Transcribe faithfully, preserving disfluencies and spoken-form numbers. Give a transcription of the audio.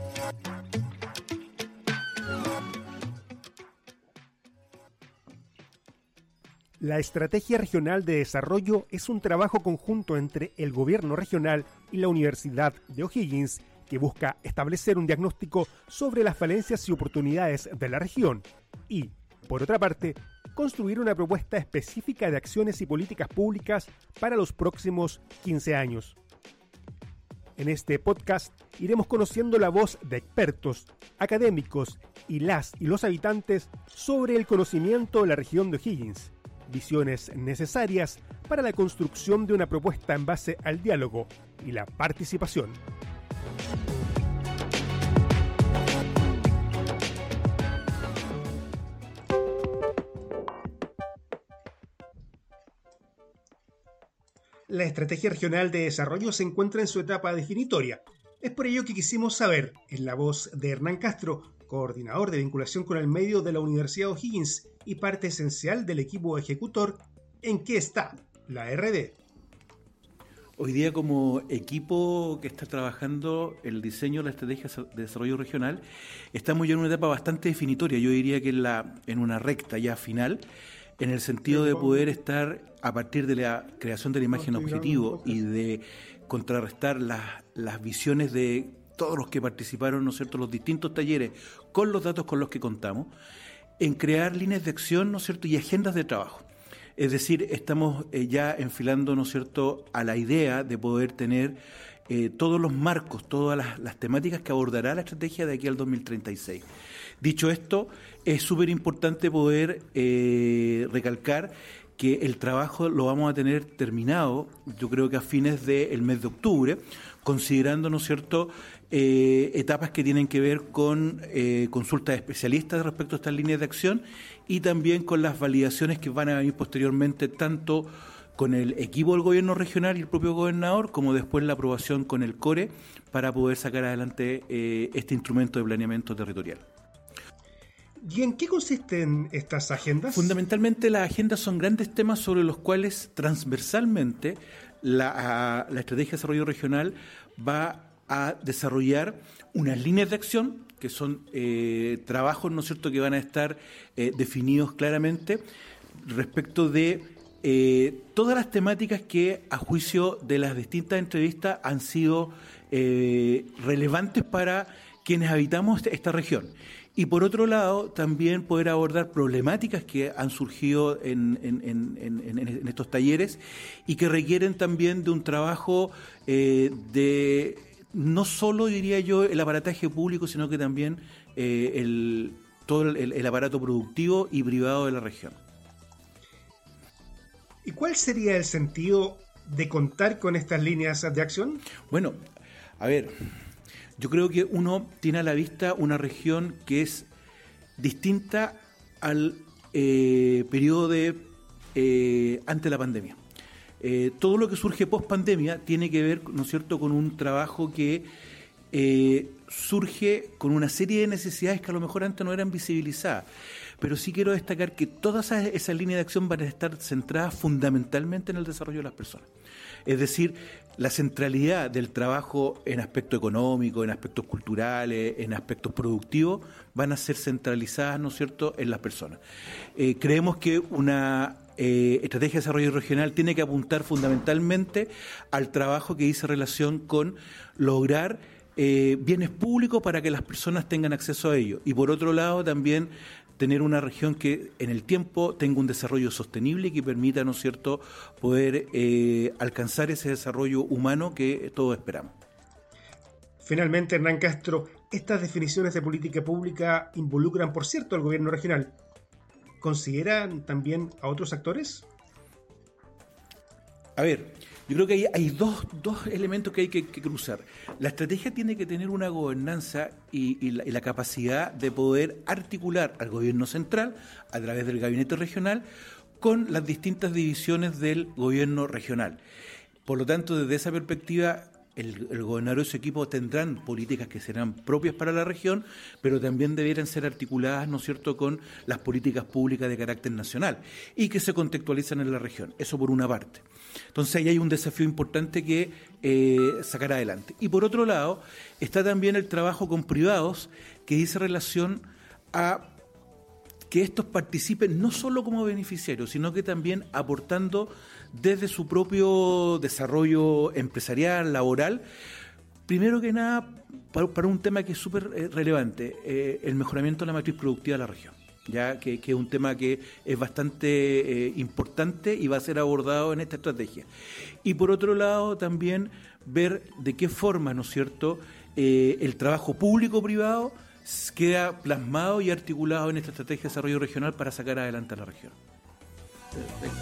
La Estrategia Regional de Desarrollo es un trabajo conjunto entre el gobierno regional y la Universidad de O'Higgins que busca establecer un diagnóstico sobre las falencias y oportunidades de la región y, por otra parte, construir una propuesta específica de acciones y políticas públicas para los próximos quince años. En este podcast iremos conociendo la voz de expertos, académicos y las y los habitantes sobre el conocimiento de la región de O'Higgins, visiones necesarias para la construcción de una propuesta en base al diálogo y la participación. La Estrategia Regional de Desarrollo se encuentra en su etapa definitoria. Es por ello que quisimos saber, en la voz de Hernán Castro, coordinador de vinculación con el medio de la Universidad O'Higgins y parte esencial del equipo ejecutor, en qué está la R D. Hoy día, como equipo que está trabajando el diseño de la Estrategia de Desarrollo Regional, estamos ya en una etapa bastante definitoria. Yo diría que en, la, en una recta ya final, en el sentido de poder estar, a partir de la creación de la imagen objetivo y de contrarrestar las, las visiones de todos los que participaron, ¿no es cierto?, los distintos talleres, con los datos con los que contamos, en crear líneas de acción, ¿no es cierto?, y agendas de trabajo. Es decir, estamos eh, ya enfilando, ¿no es cierto?, a la idea de poder tener eh, todos los marcos, todas las, las temáticas que abordará la estrategia de aquí al dos mil treinta y seis. Dicho esto, es súper importante poder eh, recalcar que el trabajo lo vamos a tener terminado, yo creo que a fines del mes de octubre, considerando, ¿no es cierto?, eh, etapas que tienen que ver con eh, consultas de especialistas respecto a estas líneas de acción y también con las validaciones que van a venir posteriormente, tanto con el equipo del gobierno regional y el propio gobernador, como después la aprobación con el CORE para poder sacar adelante eh, este instrumento de planeamiento territorial. ¿Y en qué consisten estas agendas? Fundamentalmente las agendas son grandes temas sobre los cuales transversalmente la, la Estrategia de Desarrollo Regional va a desarrollar unas líneas de acción que son eh, trabajos, ¿no es cierto?, que van a estar eh, definidos claramente respecto de eh, todas las temáticas que a juicio de las distintas entrevistas han sido eh, relevantes para quienes habitamos esta región. Y por otro lado, también poder abordar problemáticas que han surgido en, en, en, en, en estos talleres y que requieren también de un trabajo eh, de no solo, diría yo, el aparataje público, sino que también eh, el, todo el, el aparato productivo y privado de la región. ¿Y cuál sería el sentido de contar con estas líneas de acción? Bueno, a ver... Yo creo que uno tiene a la vista una región que es distinta al eh, periodo de eh, antes de la pandemia. Eh, todo lo que surge post pandemia tiene que ver, ¿no es cierto?, con un trabajo que eh, surge con una serie de necesidades que a lo mejor antes no eran visibilizadas. Pero sí quiero destacar que todas esas, esas líneas de acción van a estar centradas fundamentalmente en el desarrollo de las personas. Es decir, la centralidad del trabajo en aspectos económicos, en aspectos culturales, en aspectos productivos, van a ser centralizadas, ¿no es cierto?, en las personas. Eh, creemos que una eh, estrategia de desarrollo regional tiene que apuntar fundamentalmente al trabajo que dice relación con lograr eh, bienes públicos para que las personas tengan acceso a ellos. Y por otro lado, también tener una región que en el tiempo tenga un desarrollo sostenible y que permita, ¿no es cierto?, poder eh, alcanzar ese desarrollo humano que todos esperamos. Finalmente, Hernán Castro, estas definiciones de política pública involucran, por cierto, al gobierno regional. ¿Consideran también a otros actores? A ver, yo creo que hay, hay dos, dos elementos que hay que, que cruzar. La estrategia tiene que tener una gobernanza y, y, la, y la capacidad de poder articular al gobierno central a través del gabinete regional con las distintas divisiones del gobierno regional. Por lo tanto, desde esa perspectiva, El, el gobernador y su equipo tendrán políticas que serán propias para la región, pero también debieran ser articuladas, ¿no es cierto?, con las políticas públicas de carácter nacional y que se contextualizan en la región. Eso por una parte. Entonces ahí hay un desafío importante que eh, sacar adelante. Y por otro lado, está también el trabajo con privados que dice relación a que estos participen no solo como beneficiarios, sino que también aportando desde su propio desarrollo empresarial, laboral, primero que nada, para, para un tema que es súper eh, relevante, eh, el mejoramiento de la matriz productiva de la región, ya que, que es un tema que es bastante eh, importante y va a ser abordado en esta estrategia. Y por otro lado, también ver de qué forma, ¿no es cierto?, eh, el trabajo público-privado queda plasmado y articulado en esta estrategia de desarrollo regional para sacar adelante a la región. Perfecto.